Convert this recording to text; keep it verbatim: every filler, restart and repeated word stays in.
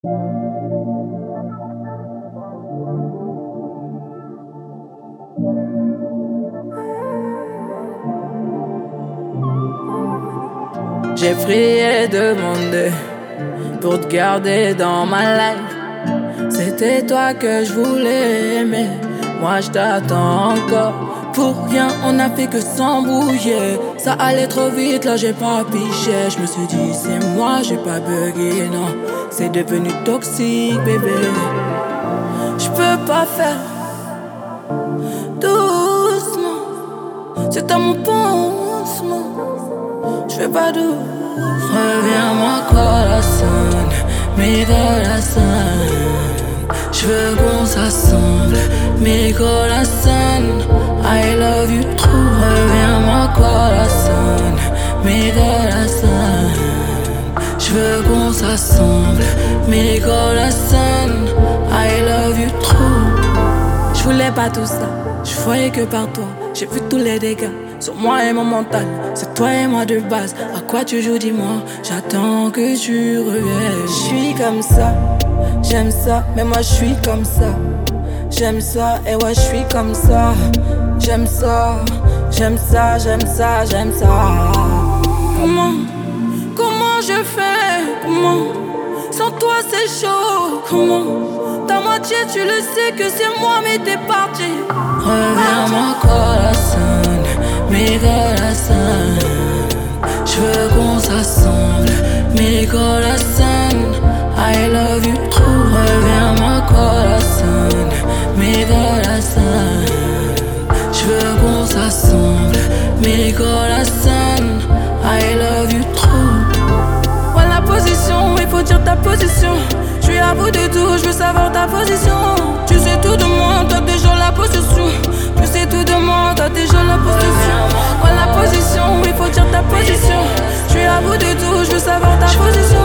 J'ai prié et demandé pour te garder dans ma life. C'était toi que je voulais aimer. Moi je t'attends encore. Pour rien on a fait que s'embrouiller. Ça allait trop vite là j'ai pas piché. Je me suis dit c'est moi j'ai pas bugué. Non c'est devenu toxique bébé. Je peux pas faire doucement. C'est à mon pansement. J'fais pas douce. Reviens mon corazon, mi corazon. J'veux qu'on s'assemble, mi corazon. I love you trop. Reviens mon corazon, mi corazon. J'veux qu'on s'assemble, mi corazon. I love you trop. J'voulais pas tout ça, j'voyais que par toi. J'ai vu tous les dégâts sur moi et mon mental. C'est toi et moi de base. À quoi tu joues dis-moi. J'attends que tu reviennes. J'suis comme ça, j'aime ça. Mais moi j'suis comme ça. J'aime ça et ouais j'suis comme ça. J'aime ça, j'aime ça, j'aime ça, j'aime ça. Comment, comment je fais? Comment? Sans toi c'est chaud. Comment? Ta moitié tu le sais que c'est moi mais t'es parti. Reviens mon corazon, mi corazon. J'veux qu'on s'assemble, mi corazon. I love you trop. Reviens mon corazon, mi corazon. J'veux qu'on s'assemble, mi corazon. I love you trop. Ouais la position, il faut dire ta position. J'suis à bout de tout, j'veux savoir ta position. Tu sais tout de moi, t'as déjà la possession. Tu sais tout de moi, t'as déjà la possession. Ouais la position, il faut dire ta position. J'suis à bout de tout, j'veux savoir ta position.